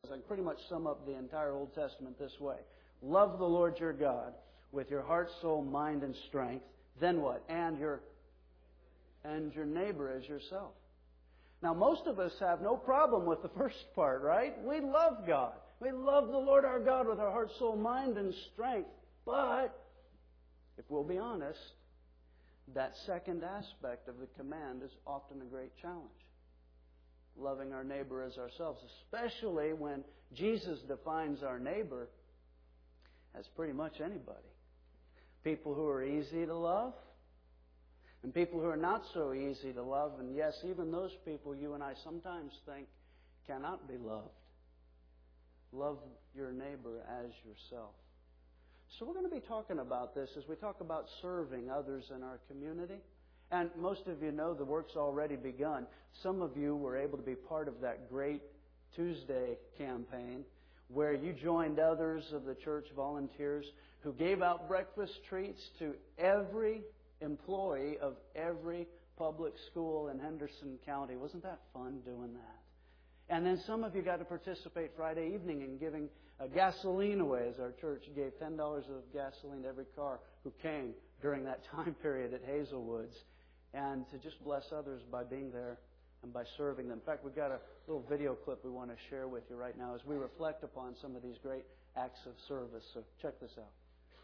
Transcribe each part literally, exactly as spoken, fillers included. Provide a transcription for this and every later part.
I can pretty much sum up the entire Old Testament this way. Love the Lord your God with your heart, soul, mind, and strength. Then what? And your, and your neighbor as yourself. Now, most of us have no problem with the first part, right? We love God. We love the Lord our God with our heart, soul, mind, and strength. But, if we'll be honest, that second aspect of the command is often a great challenge. Loving our neighbor as ourselves, especially when Jesus defines our neighbor as pretty much anybody. People who are easy to love, and people who are not so easy to love, and yes, even those people you and I sometimes think cannot be loved. Love your neighbor as yourself. So we're going to be talking about this as we talk about serving others in our community. And most of you know the work's already begun. Some of you were able to be part of that Great Tuesday campaign where you joined others of the church volunteers who gave out breakfast treats to every employee of every public school in Henderson County. Wasn't that fun doing that? And then some of you got to participate Friday evening in giving uh, gasoline away, as our church gave ten dollars of gasoline to every car who came during that time period at Hazelwoods, and to just bless others by being there and by serving them. In fact, we've got a little video clip we want to share with you right now as we reflect upon some of these great acts of service. So check this out.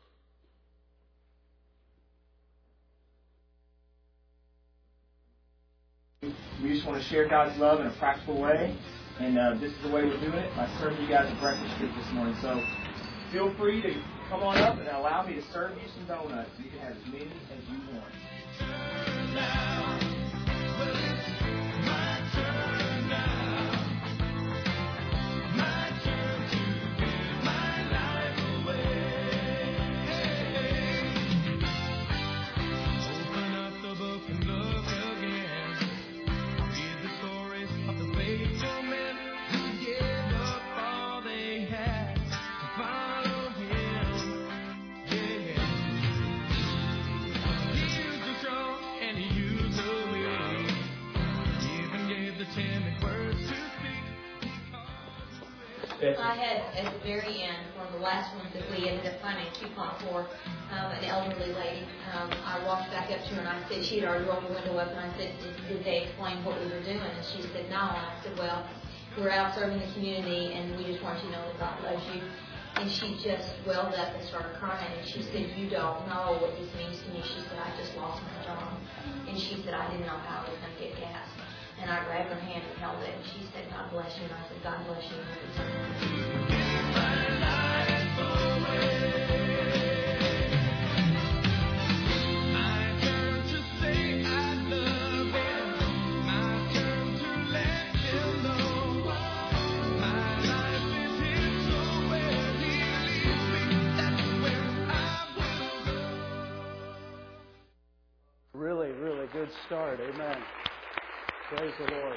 We just want to share God's love in a practical way, and uh, this is the way we're doing it by serving you guys a breakfast treat this morning. So feel free to come on up and allow me to serve you some donuts. You can have as many as you want. Turn now. Well, it's my turn now. My turn to give my life away. Open up the book and look again. I had, at the very end, one of the last ones that we ended up finding a coupon for, um, an elderly lady. Um, I walked back up to her and I said, she had already rolled the window up, and I said, did, did they explain what we were doing? And she said, no. And I said, well, we're out serving the community, and we just want you to know that God loves you. And she just welled up and started crying, and she said, you don't know what this means to me. She said, I just lost my job. And she said, I didn't know how I was going to get gas. And I grabbed her hand and held it, and she said, God bless you. And I said, God bless you. My turn to say I love him. My turn to let him know. My life is his, so where he leads me, that's where I will go. Really, really good start. Amen. Praise the Lord.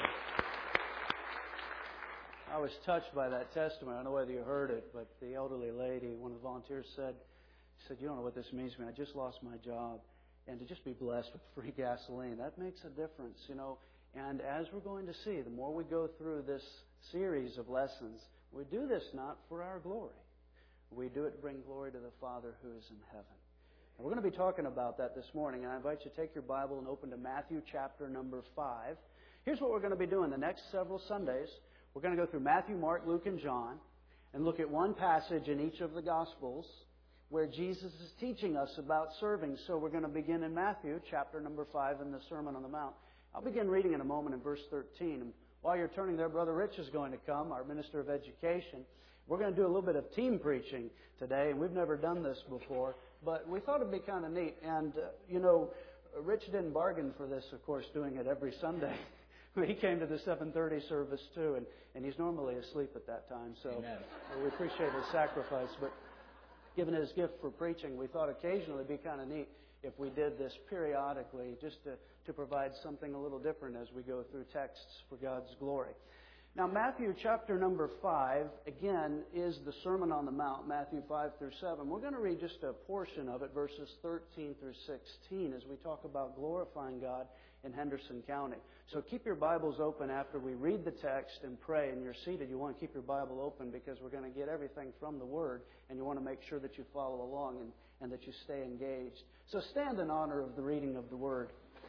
I was touched by that testimony. I don't know whether you heard it, but the elderly lady, one of the volunteers said, said, you don't know what this means to me. I just lost my job. And to just be blessed with free gasoline, that makes a difference, you know. And as we're going to see, the more we go through this series of lessons, we do this not for our glory. We do it to bring glory to the Father who is in heaven. And we're going to be talking about that this morning. And I invite you to take your Bible and open to Matthew chapter number five. Here's what we're going to be doing the next several Sundays. We're going to go through Matthew, Mark, Luke, and John and look at one passage in each of the Gospels where Jesus is teaching us about serving. So we're going to begin in Matthew chapter number five in the Sermon on the Mount. I'll begin reading in a moment in verse thirteen. And while you're turning there, Brother Rich is going to come, our Minister of Education. We're going to do a little bit of team preaching today, and we've never done this before, but we thought it'd be kind of neat. And, uh, you know, Rich didn't bargain for this, of course, doing it every Sunday. He came to the seven thirty service, too, and, and he's normally asleep at that time. So Amen. We appreciate his sacrifice. But given his gift for preaching, we thought occasionally it'd be kind of neat if we did this periodically, just to, to provide something a little different as we go through texts for God's glory. Now, Matthew chapter number five, again, is the Sermon on the Mount, Matthew five through seven. We're going to read just a portion of it, verses thirteen through sixteen, as we talk about glorifying God in Henderson County. So keep your Bibles open after we read the text and pray, and you're seated. You want to keep your Bible open because we're going to get everything from the Word, and you want to make sure that you follow along and, and that you stay engaged. So stand in honor of the reading of the Word.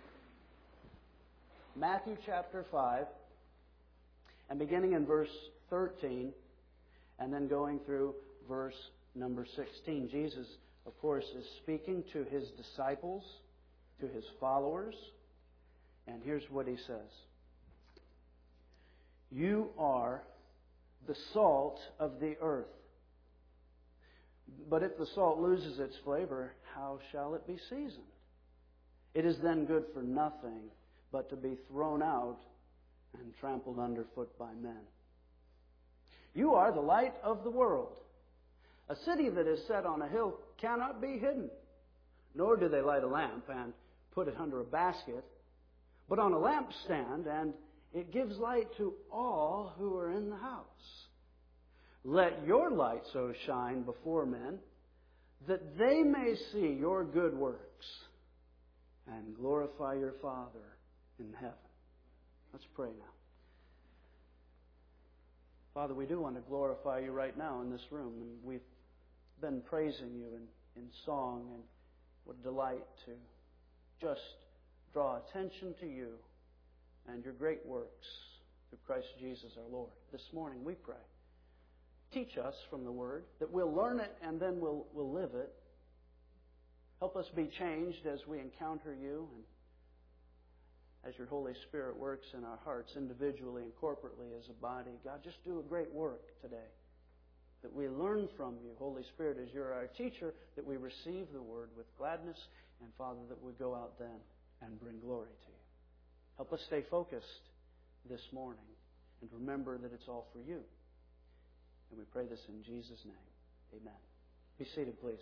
Matthew chapter five, and beginning in verse thirteen, and then going through verse number sixteen. Jesus, of course, is speaking to His disciples, to His followers, and here's what He says. You are the salt of the earth. But if the salt loses its flavor, how shall it be seasoned? It is then good for nothing but to be thrown out and trampled underfoot by men. You are the light of the world. A city that is set on a hill cannot be hidden. Nor do they light a lamp and put it under a basket, but on a lampstand, and it gives light to all who are in the house. Let your light so shine before men that they may see your good works and glorify your Father in heaven. Let's pray now. Father, we do want to glorify you right now in this room, and we've been praising you in, in song, and what a delight to just draw attention to you and your great works through Christ Jesus our Lord. This morning we pray. Teach us from the Word, that we'll learn it and then we'll, we'll live it. Help us be changed as we encounter you and as your Holy Spirit works in our hearts individually and corporately as a body. God, just do a great work today. That we learn from you, Holy Spirit, as you're our teacher, that we receive the Word with gladness, and Father, that we go out then and bring glory to you. Help us stay focused this morning and remember that it's all for you. And we pray this in Jesus' name. Amen. Be seated, please.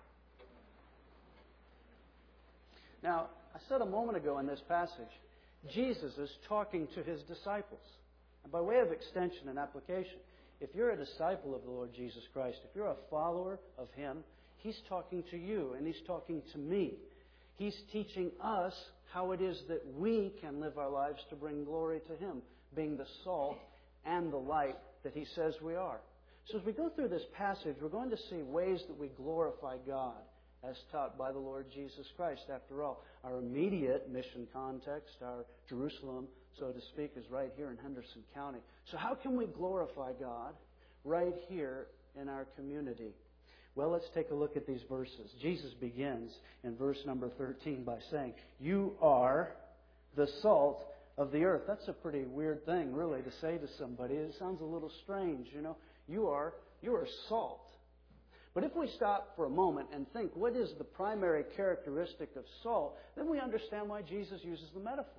Now, I said a moment ago in this passage, Jesus is talking to His disciples. And by way of extension and application, if you're a disciple of the Lord Jesus Christ, if you're a follower of Him, He's talking to you and He's talking to me. He's teaching us how it is that we can live our lives to bring glory to Him, being the salt and the light that He says we are. So as we go through this passage, we're going to see ways that we glorify God as taught by the Lord Jesus Christ. After all, our immediate mission context, our Jerusalem, so to speak, is right here in Henderson County. So how can we glorify God right here in our community? Well, let's take a look at these verses. Jesus begins in verse number thirteen by saying, you are the salt of the earth. That's a pretty weird thing, really, to say to somebody. It sounds a little strange, you know. You are, you are salt. But if we stop for a moment and think, what is the primary characteristic of salt, then we understand why Jesus uses the metaphor.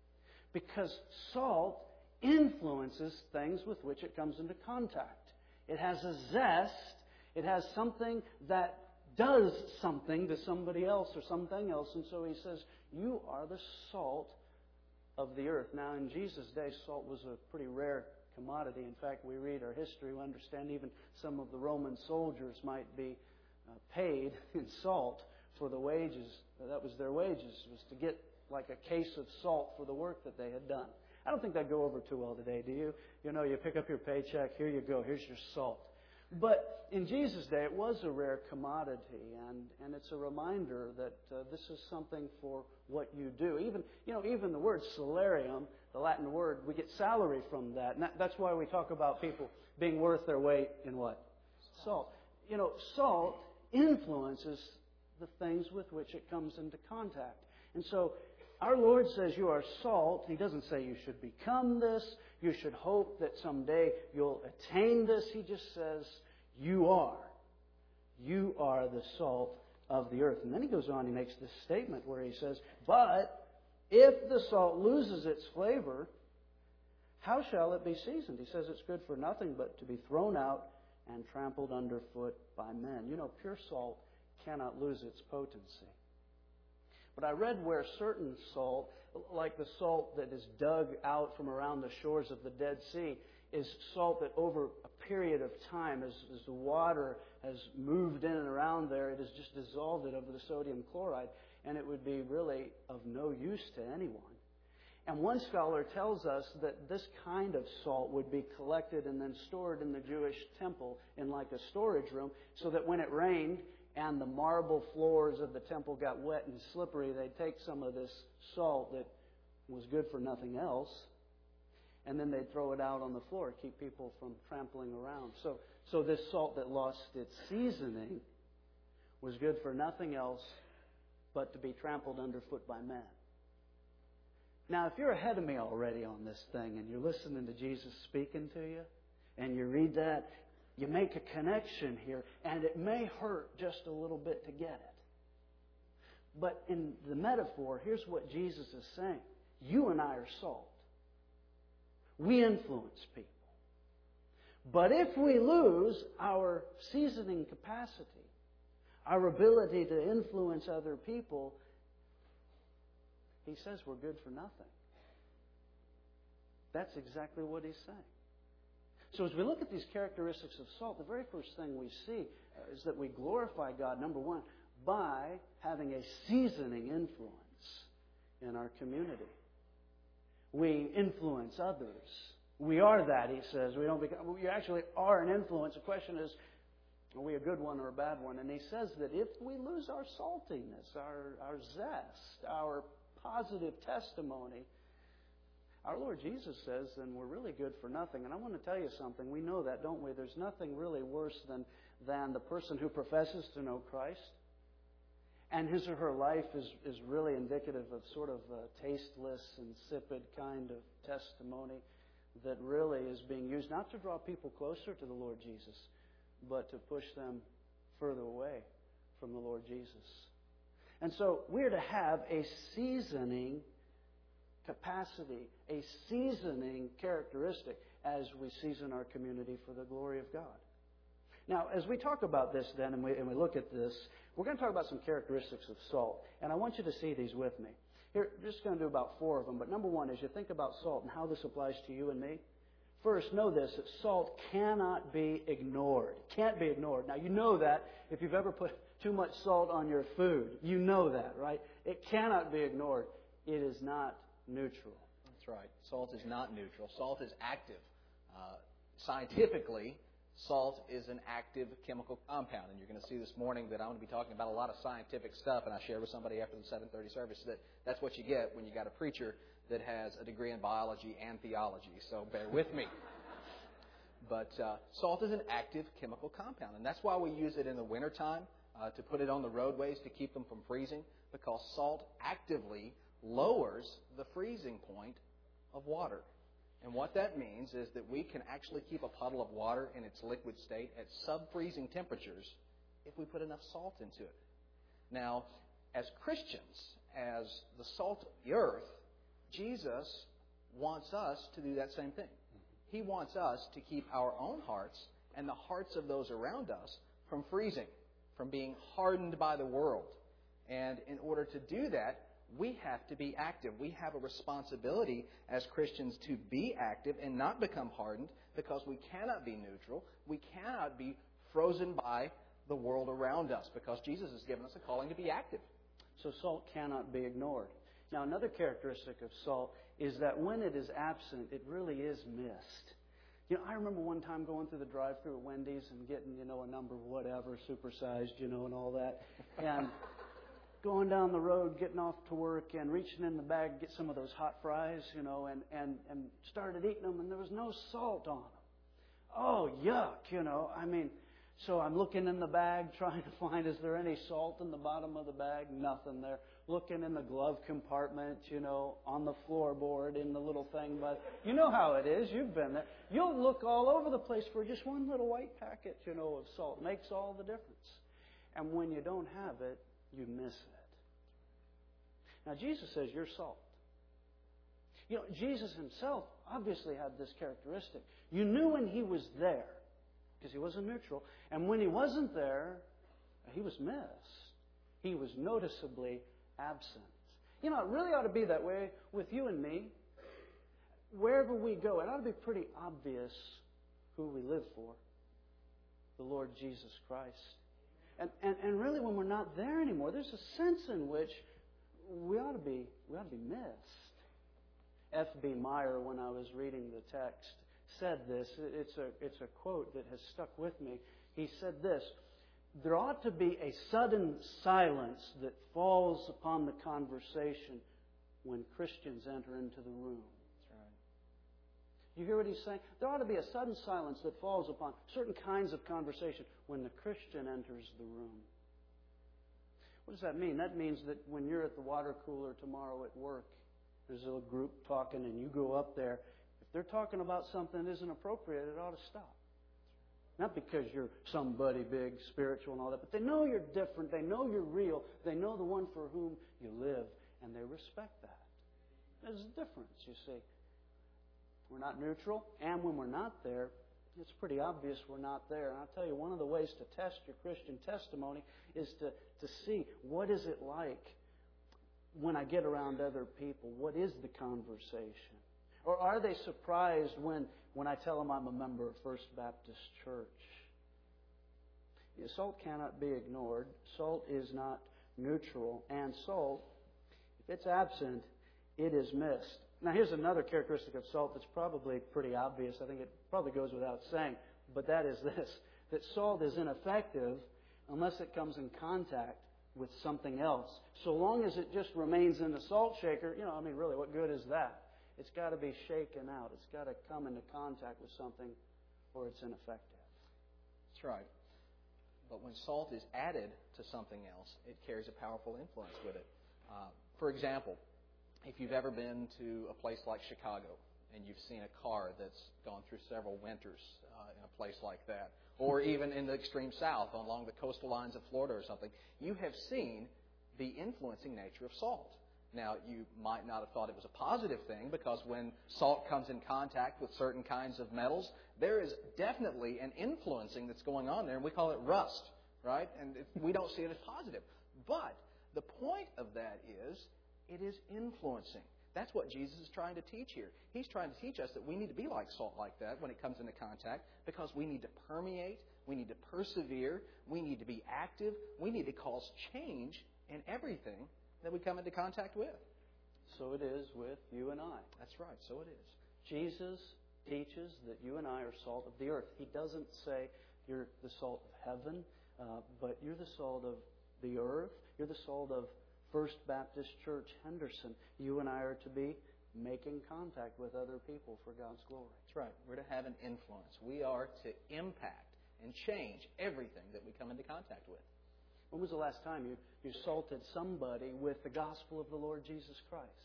Because salt influences things with which it comes into contact. It has a zest. It has something that does something to somebody else or something else. And so He says, you are the salt of the earth. Now, in Jesus' day, salt was a pretty rare commodity. In fact, we read our history, we understand even some of the Roman soldiers might be uh, paid in salt for the wages. That was their wages, was to get like a case of salt for the work that they had done. I don't think that'd go over too well today, do you? You know, you pick up your paycheck, here you go, here's your salt. But in Jesus' day, it was a rare commodity, and, and it's a reminder that uh, this is something for what you do. Even, you know, even the word salarium, the Latin word, we get salary from that. And that, that's why we talk about people being worth their weight in what? Salt. You know, salt influences the things with which it comes into contact. And so our Lord says you are salt. He doesn't say you should become this. You should hope that someday you'll attain this. He just says you are. You are the salt of the earth. And then He goes on, He makes this statement where He says, but if the salt loses its flavor, how shall it be seasoned? He says it's good for nothing but to be thrown out and trampled underfoot by men. You know, pure salt cannot lose its potency. But I read where certain salt, like the salt that is dug out from around the shores of the Dead Sea, is salt that over a period of time, as, as the water has moved in and around there, it has just dissolved it over the sodium chloride, and it would be really of no use to anyone. And one scholar tells us that this kind of salt would be collected and then stored in the Jewish temple in like a storage room, so that when it rained and the marble floors of the temple got wet and slippery, they'd take some of this salt that was good for nothing else, and then they'd throw it out on the floor, keep people from trampling around. So, so this salt that lost its seasoning was good for nothing else but to be trampled underfoot by men. Now, if you're ahead of me already on this thing and you're listening to Jesus speaking to you and you read that, you make a connection here, and it may hurt just a little bit to get it. But in the metaphor, here's what Jesus is saying. You and I are salt. We influence people. But if we lose our seasoning capacity, our ability to influence other people, he says we're good for nothing. That's exactly what he's saying. So as we look at these characteristics of salt, the very first thing we see is that we glorify God, number one, by having a seasoning influence in our community. We influence others. We are that, he says. We don't become, we actually are an influence. The question is, are we a good one or a bad one? And he says that if we lose our saltiness, our, our zest, our positive testimony, our Lord Jesus says, then we're really good for nothing. And I want to tell you something. We know that, don't we? There's nothing really worse than, than the person who professes to know Christ, and his or her life is, is really indicative of sort of a tasteless, insipid kind of testimony that really is being used not to draw people closer to the Lord Jesus, but to push them further away from the Lord Jesus. And so we're to have a seasoning capacity, a seasoning characteristic as we season our community for the glory of God. Now, as we talk about this then, and we, and we look at this, we're going to talk about some characteristics of salt. And I want you to see these with me. Here, we're just going to do about four of them. But number one, as you think about salt and how this applies to you and me, first, know this, that salt cannot be ignored. Can't be ignored. Now, you know that if you've ever put too much salt on your food. You know that, right? It cannot be ignored. It is not neutral. That's right. Salt is not neutral. Salt is active. Uh, scientifically, salt is an active chemical compound. And you're going to see this morning that I'm going to be talking about a lot of scientific stuff, and I shared with somebody after the seven thirty service that that's what you get when you got a preacher that has a degree in biology and theology. So bear with me. But uh, salt is an active chemical compound, and that's why we use it in the wintertime uh, to put it on the roadways to keep them from freezing, because salt actively lowers the freezing point of water. And what that means is that we can actually keep a puddle of water in its liquid state at sub-freezing temperatures if we put enough salt into it. Now, as Christians, as the salt of the earth, Jesus wants us to do that same thing. He wants us to keep our own hearts and the hearts of those around us from freezing, from being hardened by the world. And in order to do that, we have to be active. We have a responsibility as Christians to be active and not become hardened, because we cannot be neutral. We cannot be frozen by the world around us, because Jesus has given us a calling to be active. So salt cannot be ignored. Now, another characteristic of salt is that when it is absent, it really is missed. You know, I remember one time going through the drive-thru at Wendy's and getting, you know, a number whatever, supersized, you know, and all that. And going down the road, getting off to work, and reaching in the bag to get some of those hot fries, you know, and, and, and started eating them, and there was no salt on them. Oh, yuck, you know. I mean, so I'm looking in the bag, trying to find, is there any salt in the bottom of the bag? Nothing there. Looking in the glove compartment, you know, on the floorboard, in the little thing. But you know how it is. You've been there. You'll look all over the place for just one little white packet, you know, of salt. Makes all the difference. And when you don't have it, you miss it. Now, Jesus says you're salt. You know, Jesus himself obviously had this characteristic. You knew when he was there, because he wasn't neutral. And when he wasn't there, he was missed. He was noticeably absent. You know, it really ought to be that way with you and me. wherever we go, it ought to be pretty obvious who we live for. The Lord Jesus Christ. And, and, and really when we're not there anymore, there's a sense in which we ought to be, we ought to be missed. F B Meyer, when I was reading the text, said this. It's a, it's a quote that has stuck with me. He said this: there ought to be a sudden silence that falls upon the conversation when Christians enter into the room. That's right. You hear what he's saying? There ought to be a sudden silence that falls upon certain kinds of conversation when the Christian enters the room. What does that mean? That means that when you're at the water cooler tomorrow at work, there's a little group talking and you go up there. If they're talking about something that isn't appropriate, it ought to stop. Not because you're somebody big, spiritual and all that, but they know you're different. They know you're real. They know the one for whom you live, and they respect that. There's a difference, you see. We're not neutral, and when we're not there, it's pretty obvious we're not there. And I'll tell you, one of the ways to test your Christian testimony is to, to see what is it like when I get around other people. What is the conversation? Or are they surprised when, when I tell them I'm a member of First Baptist Church? Salt cannot be ignored. Salt is not neutral. And salt, if it's absent, it is missed. Now here's another characteristic of salt that's probably pretty obvious. I think it probably goes without saying. But that is this: that salt is ineffective unless it comes in contact with something else. So long as it just remains in the salt shaker, you know, I mean, really, what good is that? It's got to be shaken out. It's got to come into contact with something, or it's ineffective. That's right. But when salt is added to something else, it carries a powerful influence with it. Uh, for example, if you've ever been to a place like Chicago and you've seen a car that's gone through several winters uh, in a place like that, or even in the extreme south along the coastal lines of Florida or something, you have seen the influencing nature of salt. Now, you might not have thought it was a positive thing, because when salt comes in contact with certain kinds of metals, there is definitely an influencing that's going on there, and we call it rust, right? And it, we don't see it as positive. But the point of that is, it is influencing. That's what Jesus is trying to teach here. He's trying to teach us that we need to be like salt like that when it comes into contact, because we need to permeate, we need to persevere, we need to be active, we need to cause change in everything that we come into contact with. So it is with you and I. That's right, so it is. Jesus teaches that you and I are salt of the earth. He doesn't say you're the salt of heaven, uh, but you're the salt of the earth. You're the salt of First Baptist Church, Henderson. You and I are to be making contact with other people for God's glory. That's right. We're to have an influence. We are to impact and change everything that we come into contact with. When was the last time you, you salted somebody with the gospel of the Lord Jesus Christ?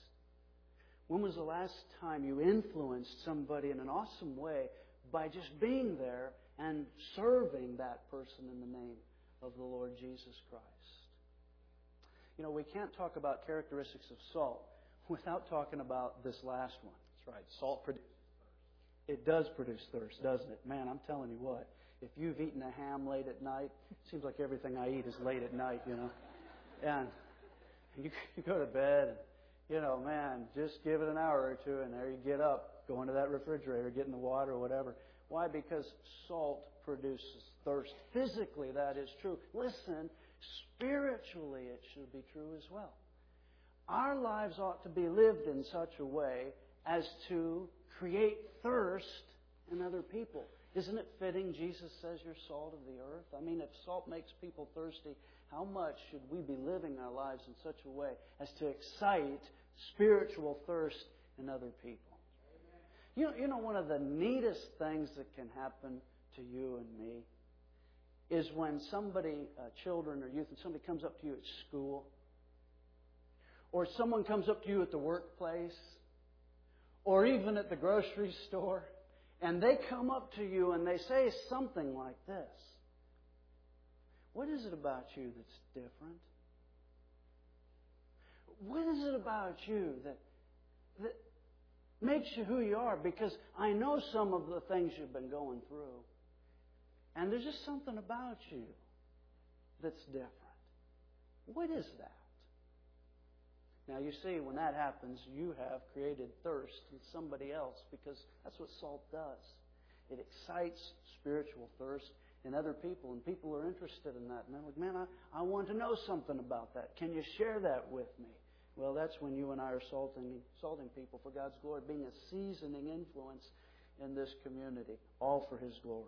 When was the last time you influenced somebody in an awesome way by just being there and serving that person in the name of the Lord Jesus Christ? You know, we can't talk about characteristics of salt without talking about this last one. That's right. Salt produces thirst. It does produce thirst, doesn't it? Man, I'm telling you what. If you've eaten a ham late at night, it seems like everything I eat is late at night, you know. And you, you go to bed, and, you know, man, just give it an hour or two, and there you get up, go into that refrigerator, get in the water or whatever. Why? Because salt produces thirst. Physically, that is true. Listen, spiritually, it should be true as well. Our lives ought to be lived in such a way as to create thirst in other people. Isn't it fitting Jesus says you're salt of the earth? I mean, if salt makes people thirsty, how much should we be living our lives in such a way as to excite spiritual thirst in other people? You know, you know, one of the neatest things that can happen to you and me is when somebody, uh, children or youth, and somebody comes up to you at school, or someone comes up to you at the workplace, or even at the grocery store, and they come up to you and they say something like this: what is it about you that's different? What is it about you that, that makes you who you are? Because I know some of the things you've been going through, and there's just something about you that's different. What is that? Now you see, when that happens, you have created thirst in somebody else, because that's what salt does. It excites spiritual thirst in other people, and people are interested in that. And they're like, man, I, I want to know something about that. Can you share that with me? Well, that's when you and I are salting, salting people for God's glory, being a seasoning influence in this community, all for His glory.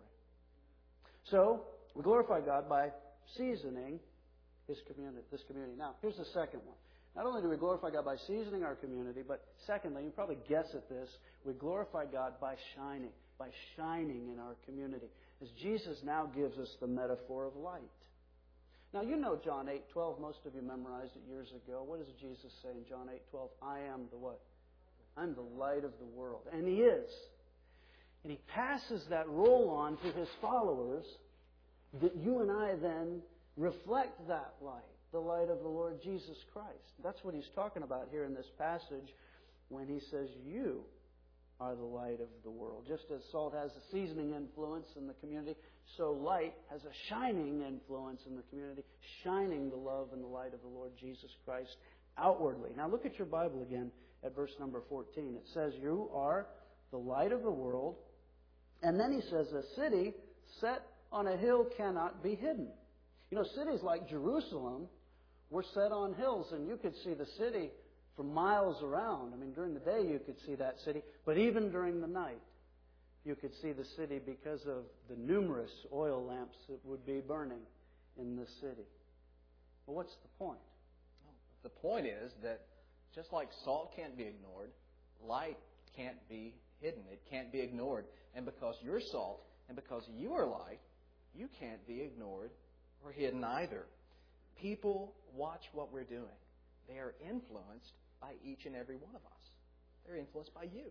So, we glorify God by seasoning His community, this community. Now, here's the second one. Not only do we glorify God by seasoning our community, but secondly, you probably guess at this, we glorify God by shining, by shining in our community. As Jesus now gives us the metaphor of light. Now, you know John eight twelve. Most of you memorized it years ago. What does Jesus say in John eight twelve? I am the what? I'm the light of the world. And He is. And He passes that role on to His followers, that you and I then reflect that light, the light of the Lord Jesus Christ. That's what He's talking about here in this passage when He says, you are the light of the world. Just as salt has a seasoning influence in the community, so light has a shining influence in the community, shining the love and the light of the Lord Jesus Christ outwardly. Now look at your Bible again at verse number fourteen. It says, you are the light of the world. And then He says, a city set on a hill cannot be hidden. You know, cities like Jerusalem were set on hills, and you could see the city for miles around. I mean, during the day you could see that city, but even during the night you could see the city because of the numerous oil lamps that would be burning in the city. Well, what's the point? The point is that just like salt can't be ignored, light can't be hidden. It can't be ignored. And because you're salt and because you are light, you can't be ignored or hidden either. People watch what we're doing. They are influenced by each and every one of us. They're influenced by you.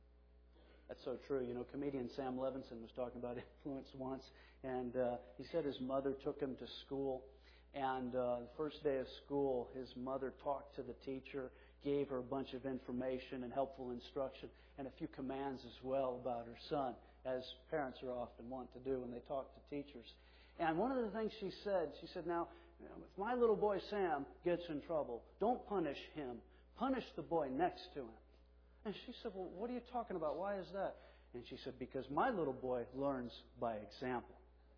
That's so true. You know, comedian Sam Levinson was talking about influence once, and uh, he said his mother took him to school, and uh, the first day of school, his mother talked to the teacher, gave her a bunch of information and helpful instruction, and a few commands as well about her son, as parents are often want to do when they talk to teachers. And one of the things she said, she said, now, if my little boy Sam gets in trouble, don't punish him. Punish the boy next to him. And she said, well, what are you talking about? Why is that? And she said, because my little boy learns by example.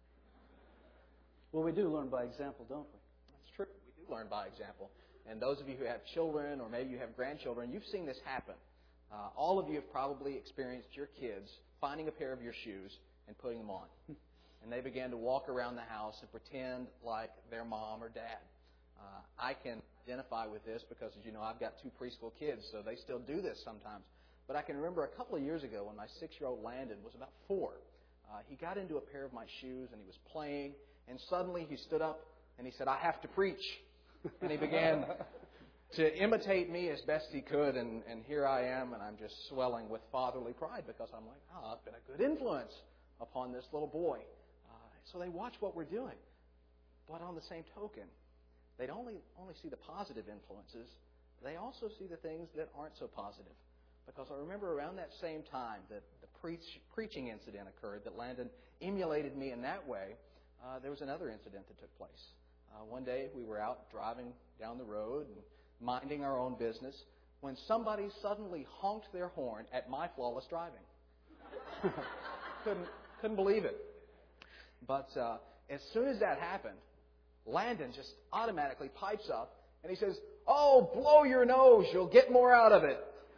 Well, we do learn by example, don't we? That's true. We do learn by example. And those of you who have children or maybe you have grandchildren, you've seen this happen. Uh, all of you have probably experienced your kids finding a pair of your shoes and putting them on. And they began to walk around the house and pretend like their mom or dad. Uh, I can identify with this because, as you know, I've got two preschool kids, so they still do this sometimes. But I can remember a couple of years ago when my six-year-old Landon was about four. Uh, he got into a pair of my shoes and he was playing, and suddenly he stood up and he said, I have to preach. And he began to imitate me as best he could, and, and here I am, and I'm just swelling with fatherly pride because I'm like, oh, I've been a good influence upon this little boy. So they watch what we're doing. But on the same token, they don't only, only see the positive influences, they also see the things that aren't so positive. Because I remember around that same time that the preach, preaching incident occurred, that Landon emulated me in that way, uh, there was another incident that took place. Uh, one day we were out driving down the road and minding our own business when somebody suddenly honked their horn at my flawless driving. couldn't, couldn't believe it. But uh, as soon as that happened, Landon just automatically pipes up and he says, oh, blow your nose, you'll get more out of it.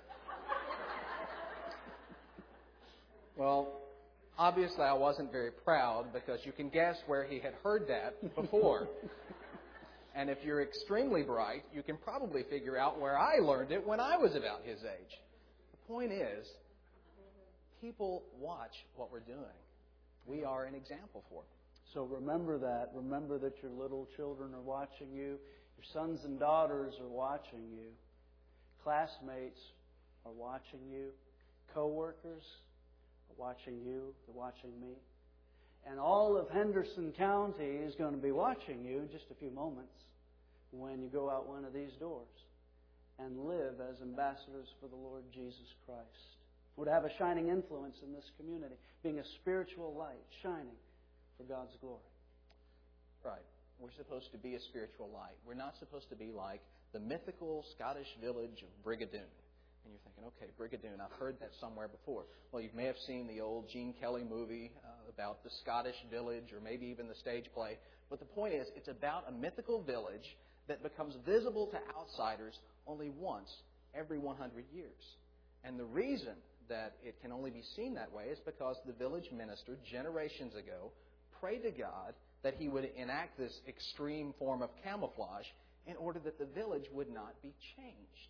Well, obviously I wasn't very proud because you can guess where he had heard that before. And if you're extremely bright, you can probably figure out where I learned it when I was about his age. The point is, people watch what we're doing. We are an example for them. So remember that. Remember that your little children are watching you. Your sons and daughters are watching you. Classmates are watching you. Co-workers are watching you. They're watching me. And all of Henderson County is going to be watching you in just a few moments when you go out one of these doors and live as ambassadors for the Lord Jesus Christ. We're to have a shining influence in this community, being a spiritual light, shining for God's glory. Right. we're supposed to be a spiritual light. We're not supposed to be like the mythical Scottish village of Brigadoon. And you're thinking, okay, Brigadoon, I've heard that somewhere before. Well, you may have seen the old Gene Kelly movie uh, about the Scottish village, or maybe even the stage play. But the point is, it's about a mythical village that becomes visible to outsiders only once every one hundred years. And the reason that it can only be seen that way is because the village minister, generations ago, prayed to God that He would enact this extreme form of camouflage in order that the village would not be changed.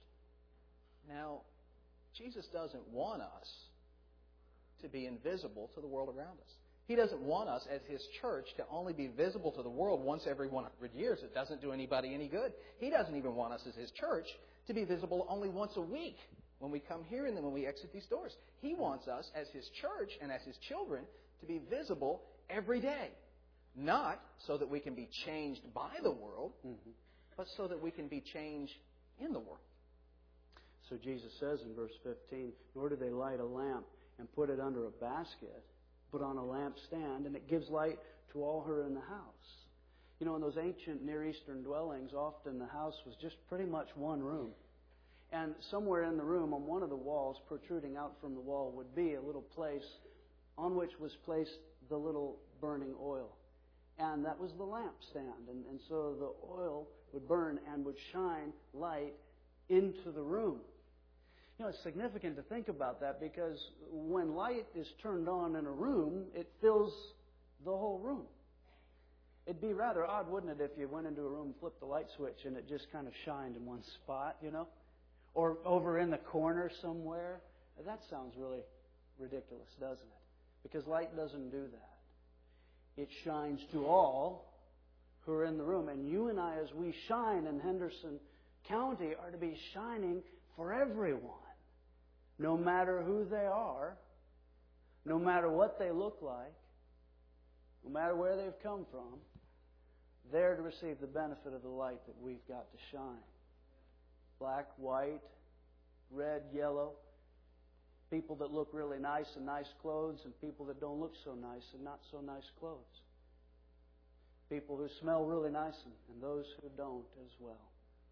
Now, Jesus doesn't want us to be invisible to the world around us. He doesn't want us as His church to only be visible to the world once every one hundred years. It doesn't do anybody any good. He doesn't even want us as His church to be visible only once a week when we come here and then when we exit these doors. He wants us as His church and as His children to be visible every day. Not so that we can be changed by the world, mm-hmm. but so that we can be changed in the world. So Jesus says in verse fifteen, nor do they light a lamp and put it under a basket, but on a lampstand, and it gives light to all who are in the house. You know, in those ancient Near Eastern dwellings, often the house was just pretty much one room. And somewhere in the room, on one of the walls, protruding out from the wall, would be a little place on which was placed the little burning oil. And that was the lampstand. And, and so the oil would burn and would shine light into the room. You know, it's significant to think about that because when light is turned on in a room, it fills the whole room. It'd be rather odd, wouldn't it, if you went into a room, flipped the light switch, and it just kind of shined in one spot, you know? Or over in the corner somewhere. That sounds really ridiculous, doesn't it? Because light doesn't do that. It shines to all who are in the room. And you and I, as we shine in Henderson County, are to be shining for everyone. No matter who they are, no matter what they look like, no matter where they've come from, they're to receive the benefit of the light that we've got to shine. Black, white, red, yellow. People that look really nice in nice clothes and people that don't look so nice in not so nice clothes. People who smell really nice and those who don't as well.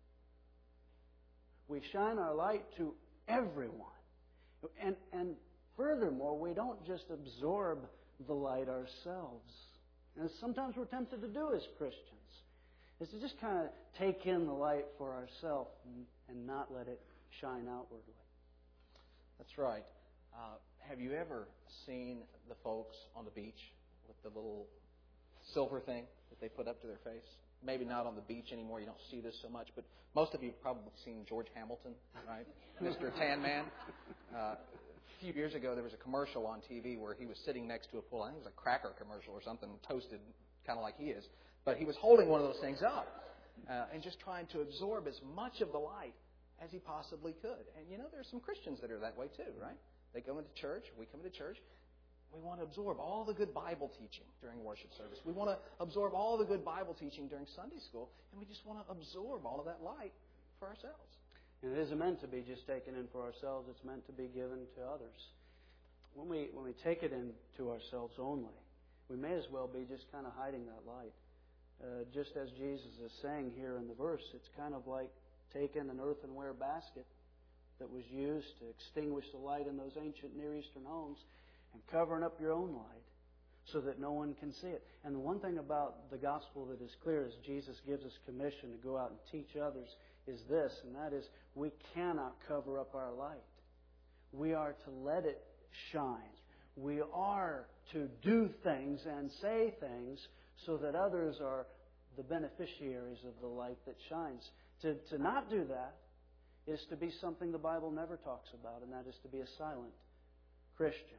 We shine our light to everyone. And, and furthermore, we don't just absorb the light ourselves. And sometimes we're tempted to do as Christians, is to just kind of take in the light for ourselves and, and not let it shine outwardly. That's right. Uh, have you ever seen the folks on the beach with the little silver thing that they put up to their face? Maybe not on the beach anymore. You don't see this so much, but most of you have probably seen George Hamilton, right? Mister Tan Man. Uh, a few years ago, there was a commercial on T V where he was sitting next to a pool. I think it was a cracker commercial or something, toasted kind of like he is. But he was holding one of those things up uh, and just trying to absorb as much of the light as he possibly could. And, you know, there's some Christians that are that way too, right? They go into church. We come into church. We want to absorb all the good Bible teaching during worship service. We want to absorb all the good Bible teaching during Sunday school. And we just want to absorb all of that light for ourselves. And it isn't meant to be just taken in for ourselves. It's meant to be given to others. When we when we take it into ourselves only, we may as well be just kind of hiding that light. Uh, just as Jesus is saying here in the verse, it's kind of like taking an earthenware basket that was used to extinguish the light in those ancient Near Eastern homes and covering up your own light so that no one can see it. And the one thing about the gospel that is clear as Jesus gives us commission to go out and teach others is this, and that is we cannot cover up our light. We are to let it shine. We are to do things and say things so that others are the beneficiaries of the light that shines. To, to not do that is to be something the Bible never talks about, and that is to be a silent Christian.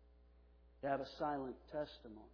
To have a silent testimony.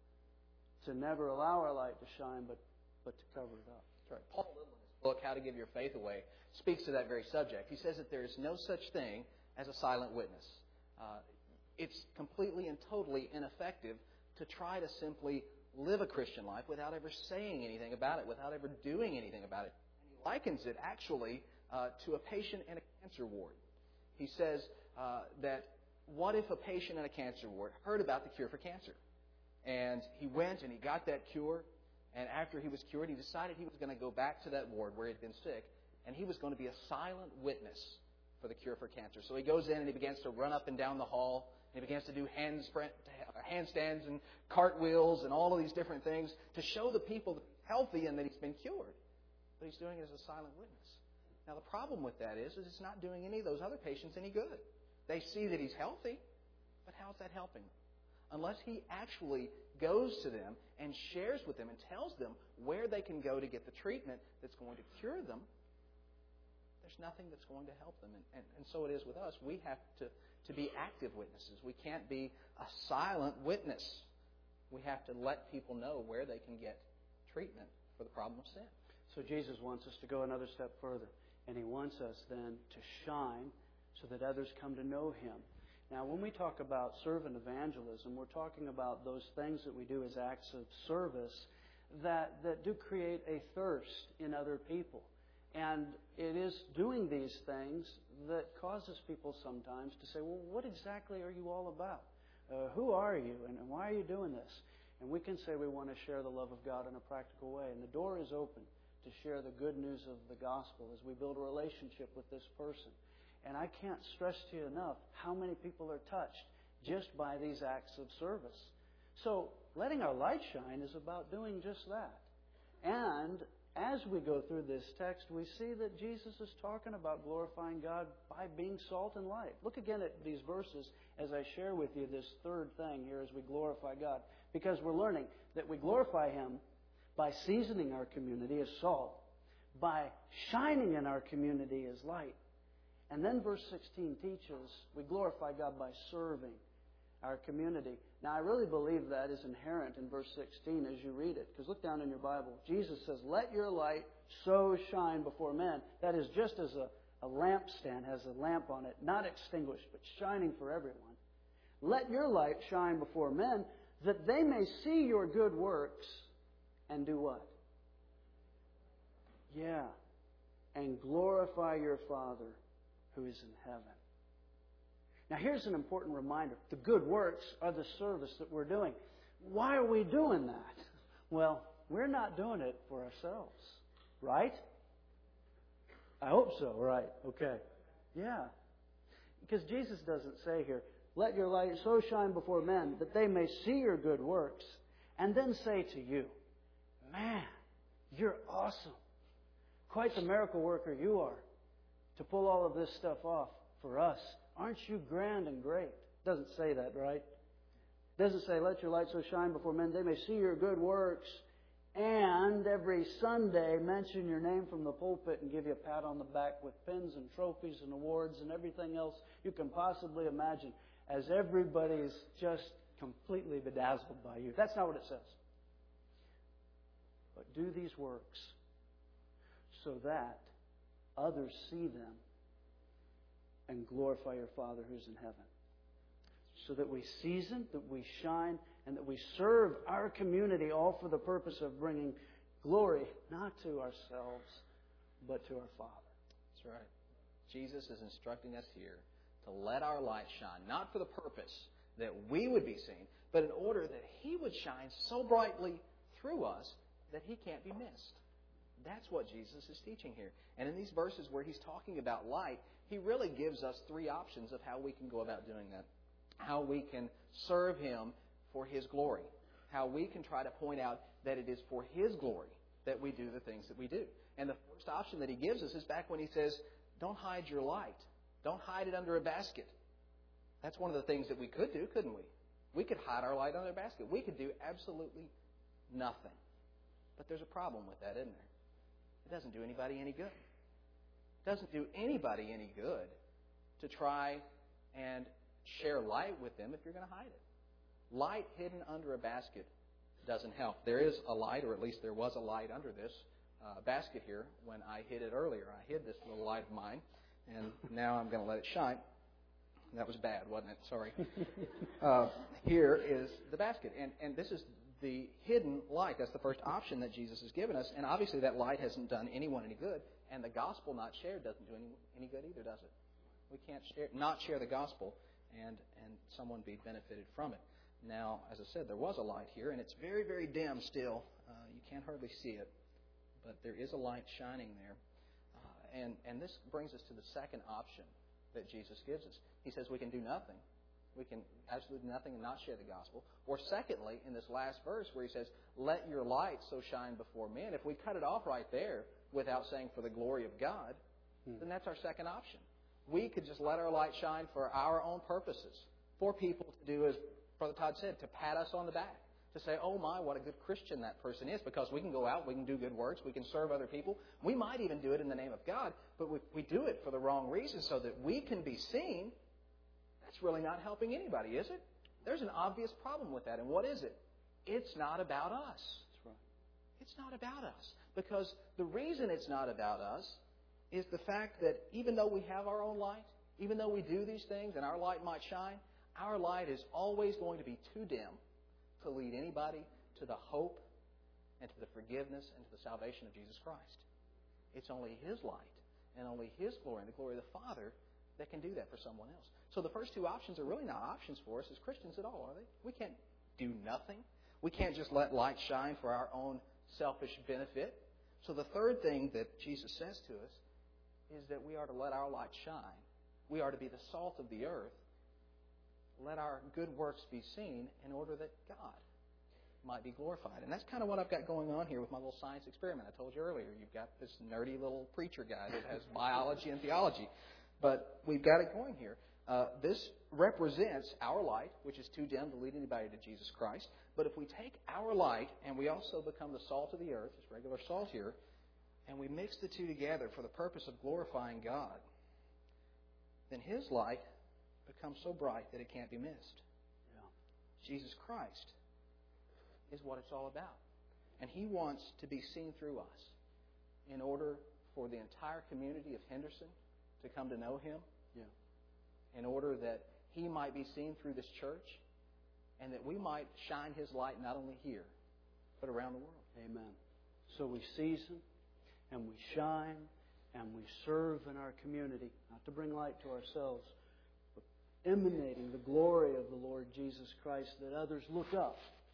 To never allow our light to shine, but, but to cover it up. That's right. Paul Little, in his book, How to Give Your Faith Away, speaks to that very subject. He says that there is no such thing as a silent witness. Uh, it's completely and totally ineffective to try to simply live a Christian life without ever saying anything about it, without ever doing anything about it. And he likens it actually uh, to a patient in a cancer ward. He says uh, that what if a patient in a cancer ward heard about the cure for cancer? And he went and he got that cure, And after he was cured, he decided he was going to go back to that ward where he had been sick, and he was going to be a silent witness for the cure for cancer. So he goes in and he begins to run up and down the hall, and he begins to do hand sprint, handstands and cartwheels and all of these different things to show the people that he's healthy and that he's been cured. But he's doing it as a silent witness. Now the problem with that is, is it's not doing any of those other patients any good. They see that he's healthy, but how's that helping them? Unless he actually goes to them and shares with them and tells them where they can go to get the treatment that's going to cure them, there's nothing that's going to help them. And, and, and so it is with us. We have to, to be active witnesses. We can't be a silent witness. We have to let people know where they can get treatment for the problem of sin. So Jesus wants us to go another step further. And He wants us then to shine so that others come to know Him. Now, when we talk about servant evangelism, we're talking about those things that we do as acts of service that, that do create a thirst in other people. And it is doing these things that causes people sometimes to say, well, what exactly are you all about? Uh, who are you and why are you doing this? And we can say we want to share the love of God in a practical way. And the door is open to share the good news of the gospel as we build a relationship with this person. And I can't stress to you enough how many people are touched just by these acts of service. So letting our light shine is about doing just that. And as we go through this text, we see that Jesus is talking about glorifying God by being salt and light. Look again at these verses as I share with you this third thing here as we glorify God. Because we're learning that we glorify Him by seasoning our community as salt, by shining in our community as light. And then verse sixteen teaches we glorify God by serving our community. Now, I really believe that is inherent in verse sixteen as you read it. Because look down in your Bible. Jesus says, let your light so shine before men. That is just as a, a lampstand has a lamp on it, not extinguished, but shining for everyone. Let your light shine before men that they may see your good works and do what? Yeah. And glorify your Father who is in heaven. Now here's an important reminder. The good works are the service that we're doing. Why are we doing that? Well, we're not doing it for ourselves. Right? I hope so. Right. Okay. Yeah. Because Jesus doesn't say here, let your light so shine before men that they may see your good works and then say to you, man, you're awesome. Quite the miracle worker you are to pull all of this stuff off for us. Aren't you grand and great? Doesn't say that, right? Doesn't say, let your light so shine before men they may see your good works and every Sunday mention your name from the pulpit and give you a pat on the back with pins and trophies and awards and everything else you can possibly imagine as everybody's just completely bedazzled by you. That's not what it says. But do these works so that others see them and glorify your Father who's in heaven. So that we season, that we shine, and that we serve our community all for the purpose of bringing glory not to ourselves, but to our Father. That's right. Jesus is instructing us here to let our light shine, not for the purpose that we would be seen, but in order that He would shine so brightly through us that He can't be missed. That's what Jesus is teaching here. And in these verses where He's talking about light, He really gives us three options of how we can go about doing that. How we can serve Him for His glory. How we can try to point out that it is for His glory that we do the things that we do. And the first option that He gives us is back when He says, don't hide your light. Don't hide it under a basket. That's one of the things that we could do, couldn't we? We could hide our light under a basket. We could do absolutely nothing. But there's a problem with that, isn't there? It doesn't do anybody any good. It doesn't do anybody any good to try and share light with them if you're going to hide it. Light hidden under a basket doesn't help. There is a light, or at least there was a light under this uh, basket here when I hid it earlier. I hid this little light of mine, and now I'm going to let it shine. That was bad, wasn't it? Sorry. uh, here is the basket, and, and this is the hidden light. That's the first option that Jesus has given us, and obviously that light hasn't done anyone any good, and the gospel not shared doesn't do any, any good either, does it? We can't share, not share the gospel and, and someone be benefited from it. Now, as I said, there was a light here, and it's very, very dim still. Uh, you can't hardly see it, but there is a light shining there. Uh, and, and this brings us to the second option that Jesus gives us. He says we can do nothing. We can absolutely do nothing and not share the gospel. Or secondly, in this last verse where he says, let your light so shine before men. If we cut it off right there without saying for the glory of God, hmm. then that's our second option. We could just let our light shine for our own purposes, for people to do as Brother Todd said, to pat us on the back, to say, oh my, what a good Christian that person is, because we can go out, we can do good works, we can serve other people. We might even do it in the name of God, but we, we do it for the wrong reason so that we can be seen. That's really not helping anybody, is it? There's an obvious problem with that. And what is it? It's not about us. That's right. It's not about us. Because the reason it's not about us is the fact that even though we have our own light, even though we do these things and our light might shine, our light is always going to be too dim to lead anybody to the hope and to the forgiveness and to the salvation of Jesus Christ. It's only His light and only His glory and the glory of the Father that can do that for someone else. So the first two options are really not options for us as Christians at all, are they? We can't do nothing. We can't just let light shine for our own selfish benefit. So the third thing that Jesus says to us is that we are to let our light shine. We are to be the salt of the earth. Let our good works be seen in order that God might be glorified. And that's kind of what I've got going on here with my little science experiment. I told you earlier, you've got this nerdy little preacher guy that has biology and theology. But we've got it going here. Uh, this represents our light, which is too dim to lead anybody to Jesus Christ. But if we take our light and we also become the salt of the earth, just regular salt here, and we mix the two together for the purpose of glorifying God, then His light becomes so bright that it can't be missed. Yeah. Jesus Christ is what it's all about. And He wants to be seen through us in order for the entire community of Henderson to come to know Him, yeah. in order that He might be seen through this church, and that we might shine His light not only here, but around the world. Amen. So we season, and we shine, and we serve in our community, not to bring light to ourselves, but emanating the glory of the Lord Jesus Christ, that others look up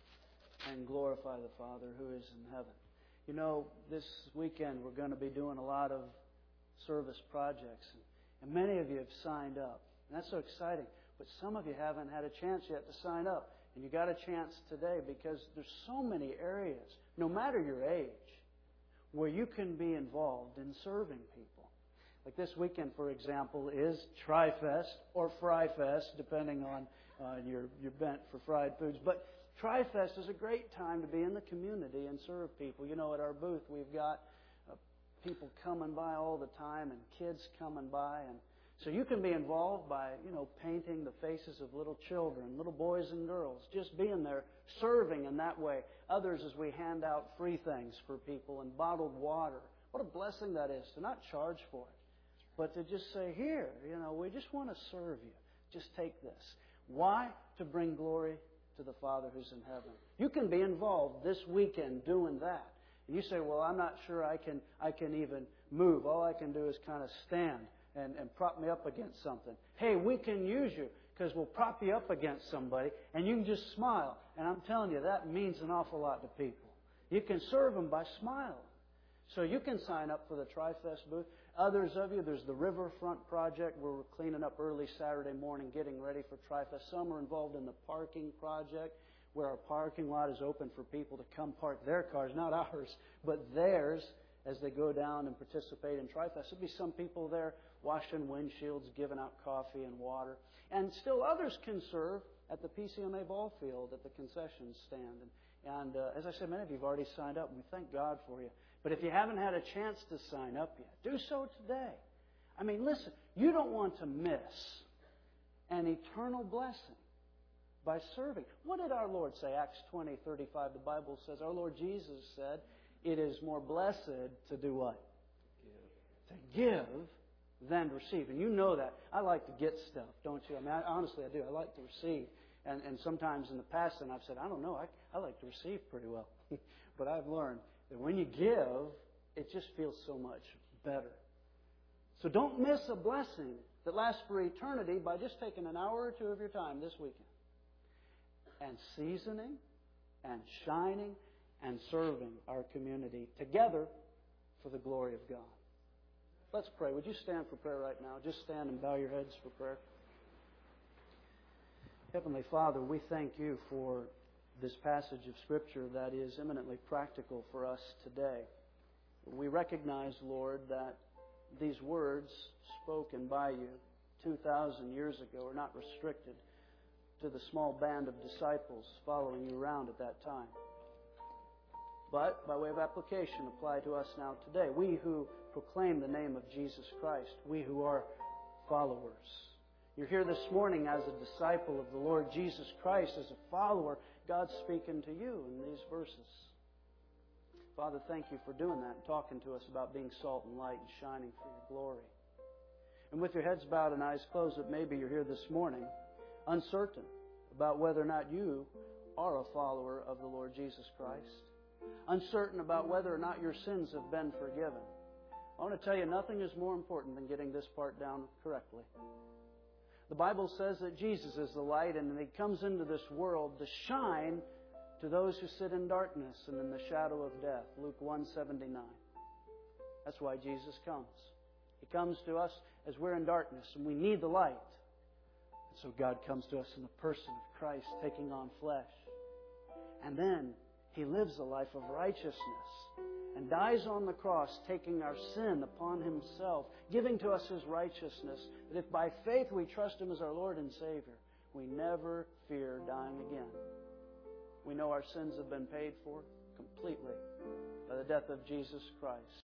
and glorify the Father who is in heaven. You know, this weekend we're going to be doing a lot of service projects, and many of you have signed up, and that's so exciting. But some of you haven't had a chance yet to sign up, and you got a chance today, because there's so many areas, no matter your age, where you can be involved in serving people. Like this weekend, for example, is Tri-Fest or Fry-Fest, depending on uh, your your bent for fried foods. But Tri-Fest is a great time to be in the community and serve people. You know, at our booth, we've got people coming by all the time and kids coming by, and so you can be involved by, you know, painting the faces of little children, little boys and girls, just being there, serving in that way. Others, as we hand out free things for people and bottled water. What a blessing that is to not charge for it, but to just say, here, you know, we just want to serve you. Just take this. Why? To bring glory to the Father who's in heaven. You can be involved this weekend doing that. And you say, well, I'm not sure I can I can even move. All I can do is kind of stand and, and prop me up against something. Hey, we can use you, because we'll prop you up against somebody and you can just smile. And I'm telling you, that means an awful lot to people. You can serve them by smiling. So you can sign up for the Tri-Fest booth. Others of you, there's the Riverfront Project where we're cleaning up early Saturday morning, getting ready for Tri-Fest. Some are involved in the parking project, where our parking lot is open for people to come park their cars, not ours, but theirs, as they go down and participate in Tri-Fest. There'll be some people there washing windshields, giving out coffee and water. And still others can serve at the P C M A ball field, at the concession stand. And, and uh, as I said, many of you have already signed up, and we thank God for you. But if you haven't had a chance to sign up yet, do so today. I mean, listen, you don't want to miss an eternal blessing by serving. What did our Lord say? Acts twenty thirty-five, the Bible says, our Lord Jesus said, it is more blessed to do what? To give. To give than to receive. And you know that. I like to get stuff, don't you? I mean, I, honestly, I do. I like to receive. And, and sometimes in the past, and I've said, I don't know, I, I like to receive pretty well. But I've learned that when you give, it just feels so much better. So don't miss a blessing that lasts for eternity by just taking an hour or two of your time this weekend. and seasoning and shining and serving our community together for the glory of God. Let's pray. Would you stand for prayer right now? Just stand and bow your heads for prayer. Heavenly Father, we thank you for this passage of Scripture that is eminently practical for us today. We recognize, Lord, that these words spoken by you two thousand years ago are not restricted to the small band of disciples following you around at that time, but by way of application apply to us now today. We who proclaim the name of Jesus Christ, we who are followers. You're here this morning as a disciple of the Lord Jesus Christ, as a follower. God's speaking to you in these verses. Father, thank you for doing that and talking to us about being salt and light and shining for your glory. And with your heads bowed and eyes closed, that maybe you're here this morning uncertain about whether or not you are a follower of the Lord Jesus Christ. Uncertain about whether or not your sins have been forgiven. I want to tell you, nothing is more important than getting this part down correctly. The Bible says that Jesus is the light, and He comes into this world to shine to those who sit in darkness and in the shadow of death. Luke one seventy-nine. That's why Jesus comes. He comes to us as we're in darkness and we need the light. And so God comes to us in the person of Christ taking on flesh. And then He lives a life of righteousness and dies on the cross, taking our sin upon Himself, giving to us His righteousness, that if by faith we trust Him as our Lord and Savior, we never fear dying again. We know our sins have been paid for completely by the death of Jesus Christ.